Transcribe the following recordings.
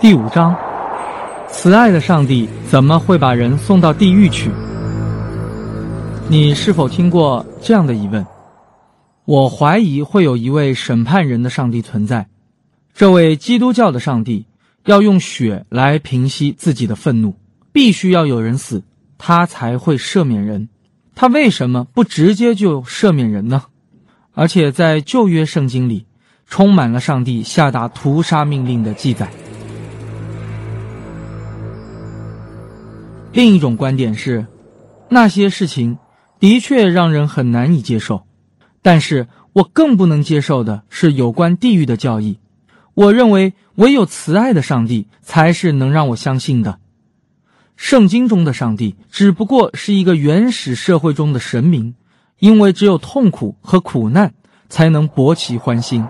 第5章，慈爱的上帝怎么会把人送到地狱去？你是否听过这样的疑问？我怀疑会有一位审判人的上帝存在，这位基督教的上帝要用血来平息自己的愤怒，必须要有人死，他才会赦免人。他为什么不直接就赦免人呢？而且在旧约圣经里充满了上帝下达屠杀命令的记载。另一种观点是，那些事情的确让人很难以接受，但是我更不能接受的是有关地狱的教义。我认为唯有慈爱的上帝才是能让我相信的。圣经中的上帝只不过是一个原始社会中的神明，因为只有痛苦和苦难才能博其欢心。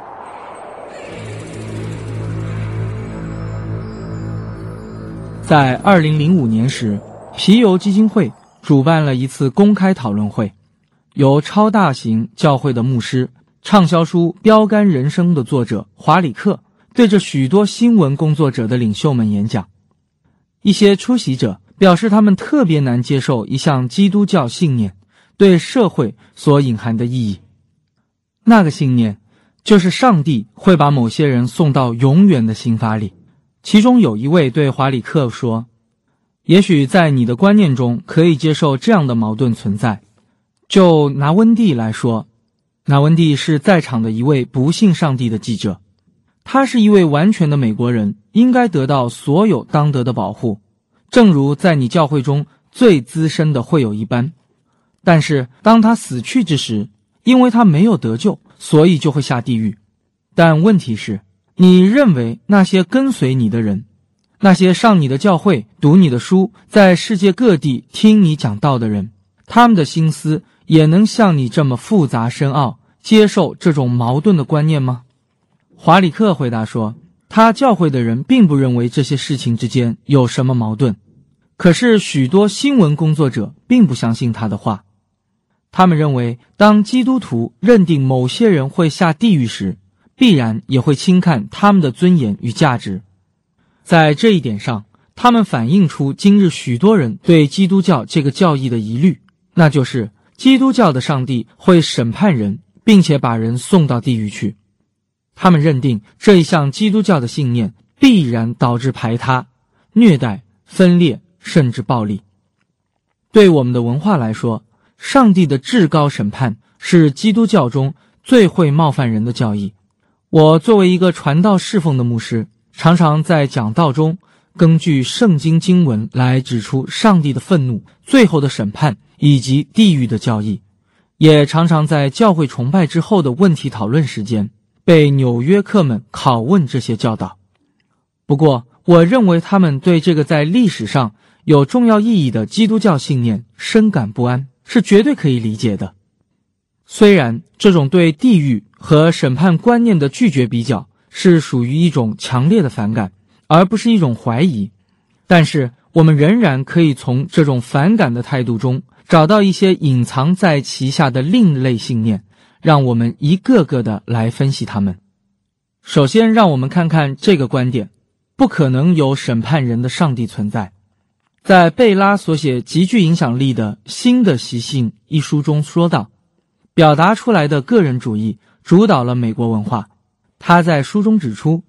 在2005年时，皮尤基金会主办了一次公开讨论会，由超大型教会的牧师、畅销书《标杆人生》的作者华里克对着许多新闻工作者的领袖们演讲。一些出席者表示他们特别难接受一项基督教信念对社会所隐含的意义。那个信念就是上帝会把某些人送到永远的刑罚里。其中有一位对华里克说，也许在你的观念中可以接受这样的矛盾存在。就拿温蒂来说，拿温蒂是在场的一位不信上帝的记者，他是一位完全的美国人，应该得到所有当得的保护，正如在你教会中最资深的会友一般。但是当他死去之时，因为他没有得救，所以就会下地狱。但问题是，你认为那些跟随你的人，那些上你的教会、读你的书，在世界各地听你讲道的人，他们的心思也能像你这么复杂深奥，接受这种矛盾的观念吗？华里克回答说，他教会的人并不认为这些事情之间有什么矛盾。可是许多新闻工作者并不相信他的话。他们认为，当基督徒认定某些人会下地狱时，必然也会轻看他们的尊严与价值。在这一点上，他们反映出今日许多人对基督教这个教义的疑虑，那就是基督教的上帝会审判人，并且把人送到地狱去。他们认定这一项基督教的信念必然导致排他、虐待、分裂，甚至暴力。对我们的文化来说，上帝的至高审判是基督教中最会冒犯人的教义。我作为一个传道侍奉的牧师，常常在讲道中根据圣经经文来指出上帝的愤怒、最后的审判以及地狱的教义，也常常在教会崇拜之后的问题讨论时间被纽约客们拷问这些教导。不过我认为他们对这个在历史上有重要意义的基督教信念深感不安，是绝对可以理解的。虽然这种对地狱和审判观念的拒绝比较是属于一种强烈的反感，而不是一种怀疑，但是我们仍然可以从这种反感的态度中找到一些隐藏在其下的另类信念，让我们一个个的来分析它们。首先让我们看看这个观点，不可能有审判人的上帝存在。在贝拉所写极具影响力的《新的习性》一书中说道，表达出来的个人主义主导了美国文化。他在书中指出，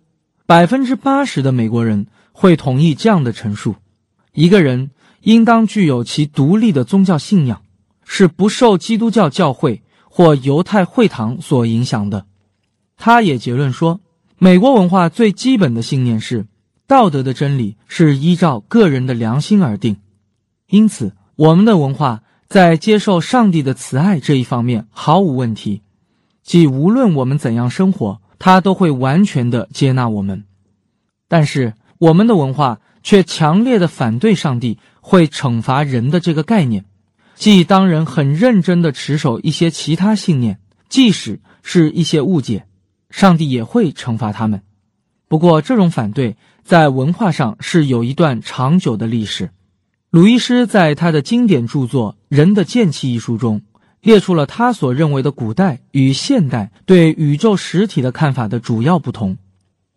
80% 的美国人会同意这样的陈述：一个人应当具有其独立的宗教信仰，是不受基督教教会或犹太会堂所影响的。他也结论说，美国文化最基本的信念是，道德的真理是依照个人的良心而定。因此，我们的文化在接受上帝的慈爱这一方面毫无问题，即无论我们怎样生活，他都会完全的接纳我们。但是我们的文化却强烈的反对上帝会惩罚人的这个概念，即当人很认真地持守一些其他信念，即使是一些误解，上帝也会惩罚他们。不过这种反对在文化上是有一段长久的历史。鲁伊斯在他的经典著作《人的剑气》一书中列出了他所认为的古代与现代对宇宙实体的看法的主要不同。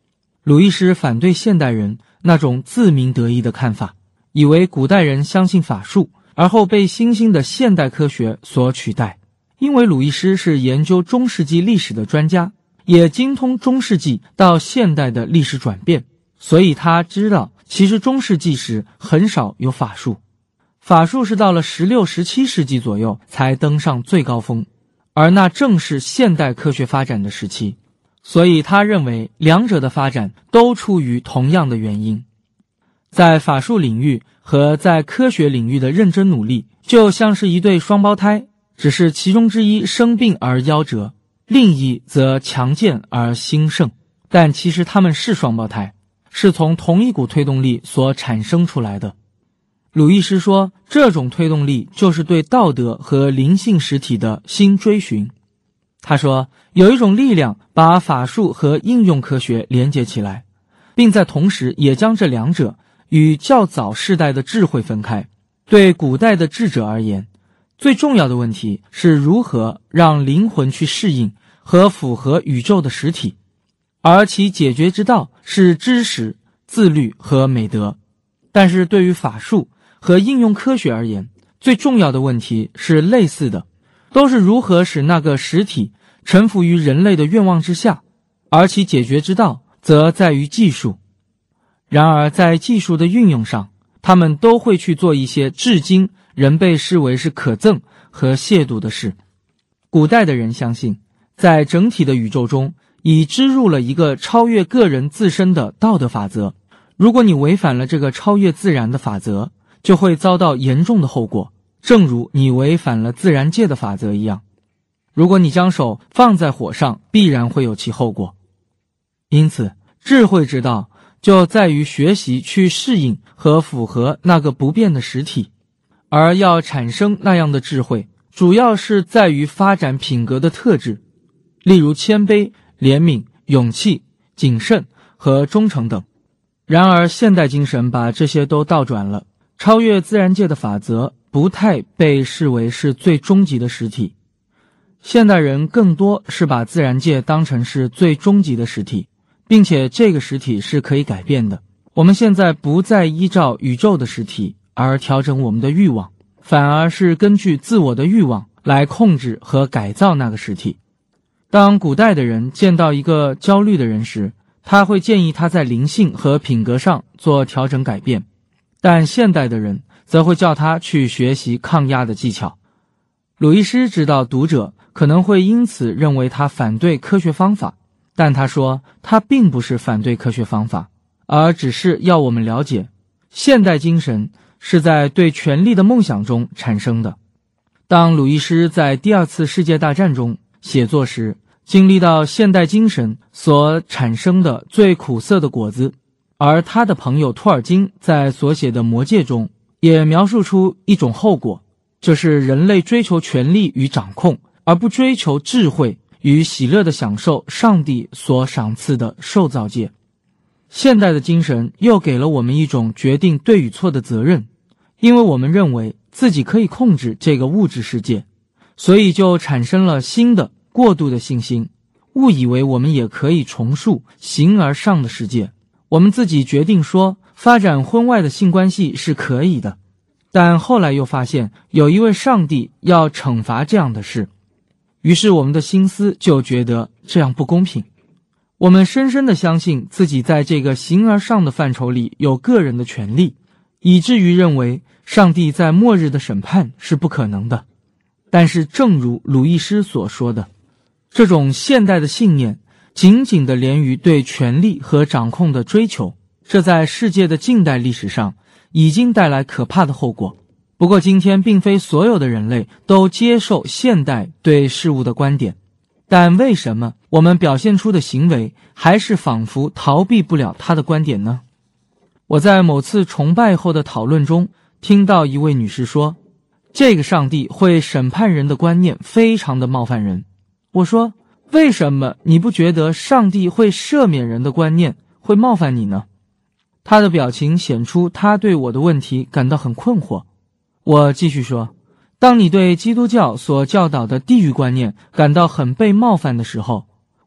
鲁医师反对现代人那种自鸣得意的看法，以为古代人相信法术，而后被新兴的现代科学所取代。因为鲁医师是研究中世纪历史的专家，也精通中世纪到现代的历史转变，所以他知道其实中世纪时很少有法术，法术是到了16、17世纪左右才登上最高峰，而那正是现代科学发展的时期，所以他认为两者的发展都出于同样的原因。在法术领域和在科学领域的认真努力，就像是一对双胞胎，只是其中之一生病而夭折，另一则强健而兴盛，但其实他们是双胞胎，是从同一股推动力所产生出来的。鲁医师说，这种推动力就是对道德和灵性实体的新追寻。他说，有一种力量把法术和应用科学连接起来，并在同时也将这两者与较早世代的智慧分开。对古代的智者而言，最重要的问题是如何让灵魂去适应和符合宇宙的实体，而其解决之道是知识、自律和美德。但是对于法术和应用科学而言，最重要的问题是类似的，都是如何使那个实体臣服于人类的愿望之下，而其解决之道则在于技术。然而在技术的运用上，他们都会去做一些至今仍被视为是可憎和亵渎的事。古代的人相信，在整体的宇宙中已植入了一个超越个人自身的道德法则，如果你违反了这个超越自然的法则，就会遭到严重的后果，正如你违反了自然界的法则一样。如果你将手放在火上，必然会有其后果。因此，智慧之道就在于学习去适应和符合那个不变的实体，而要产生那样的智慧，主要是在于发展品格的特质，例如谦卑、怜悯、勇气、谨慎和忠诚等。然而现代精神把这些都倒转了，超越自然界的法则不太被视为是最终极的实体，现代人更多是把自然界当成是最终极的实体，并且这个实体是可以改变的。我们现在不再依照宇宙的实体而调整我们的欲望，反而是根据自我的欲望来控制和改造那个实体。当古代的人见到一个焦虑的人时，他会建议他在灵性和品格上做调整改变，但现代的人则会叫他去学习抗压的技巧。鲁医师知道读者可能会因此认为他反对科学方法，但他说他并不是反对科学方法，而只是要我们了解，现代精神是在对权力的梦想中产生的。当鲁医师在第二次世界大战中写作时，经历到现代精神所产生的最苦涩的果子，而他的朋友托尔金在所写的《魔戒》中也描述出一种后果，就是人类追求权力与掌控，而不追求智慧与喜乐的享受上帝所赏赐的受造界。现代的精神又给了我们一种决定对与错的责任，因为我们认为自己可以控制这个物质世界，所以就产生了新的过度的信心，误以为我们也可以重塑形而上的世界。我们自己决定说发展婚外的性关系是可以的，但后来又发现有一位上帝要惩罚这样的事，于是我们的心思就觉得这样不公平。我们深深地相信自己在这个形而上的范畴里有个人的权利，以至于认为上帝在末日的审判是不可能的。但是正如鲁医师所说的，这种现代的信念紧紧地连于对权力和掌控的追求，这在世界的近代历史上已经带来可怕的后果。不过今天并非所有的人类都接受现代对事物的观点，但为什么我们表现出的行为还是仿佛逃避不了他的观点呢？我在某次崇拜后的讨论中听到一位女士说，这个上帝会审判人的观念非常的冒犯人。我说，为什么你不觉得上帝会赦免人的观念会冒犯你呢？他的表情显出他对我的问题感到很困惑。我继续说，当你对基督教所教导的地狱观念感到很被冒犯的时候，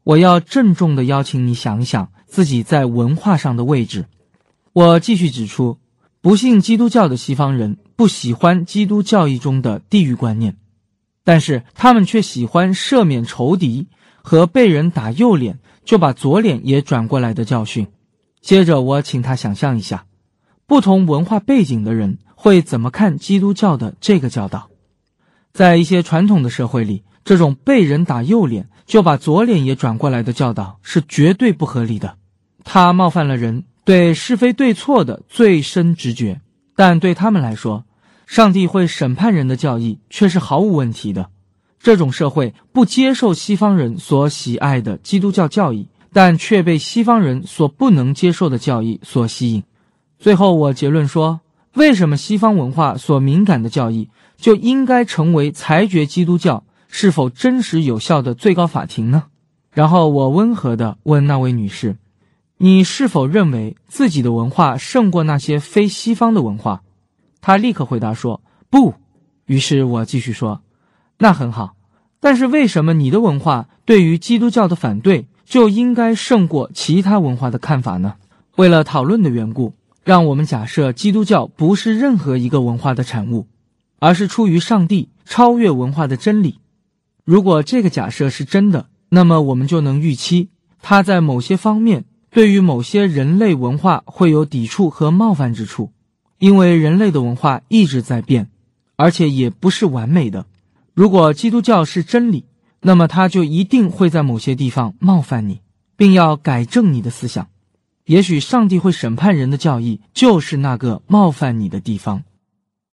我要郑重地邀请你想一想自己在文化上的位置。我继续指出，不信基督教的西方人不喜欢基督教义中的地狱观念，但是他们却喜欢赦免仇敌和被人打右脸就把左脸也转过来的教训。接着我请他想象一下，不同文化背景的人会怎么看基督教的这个教导。在一些传统的社会里，这种被人打右脸就把左脸也转过来的教导是绝对不合理的，它冒犯了人对是非对错的最深直觉，但对他们来说，上帝会审判人的教义却是毫无问题的。这种社会不接受西方人所喜爱的基督教教义，但却被西方人所不能接受的教义所吸引。最后我结论说，为什么西方文化所敏感的教义就应该成为裁决基督教是否真实有效的最高法庭呢？然后我温和地问那位女士，你是否认为自己的文化胜过那些非西方的文化？她立刻回答说，不。于是我继续说，那很好，但是为什么你的文化对于基督教的反对就应该胜过其他文化的看法呢？为了讨论的缘故，让我们假设基督教不是任何一个文化的产物，而是出于上帝超越文化的真理。如果这个假设是真的，那么我们就能预期它在某些方面对于某些人类文化会有抵触和冒犯之处，因为人类的文化一直在变，而且也不是完美的。如果基督教是真理，那么它就一定会在某些地方冒犯你，并要改正你的思想。也许上帝会审判人的教义就是那个冒犯你的地方。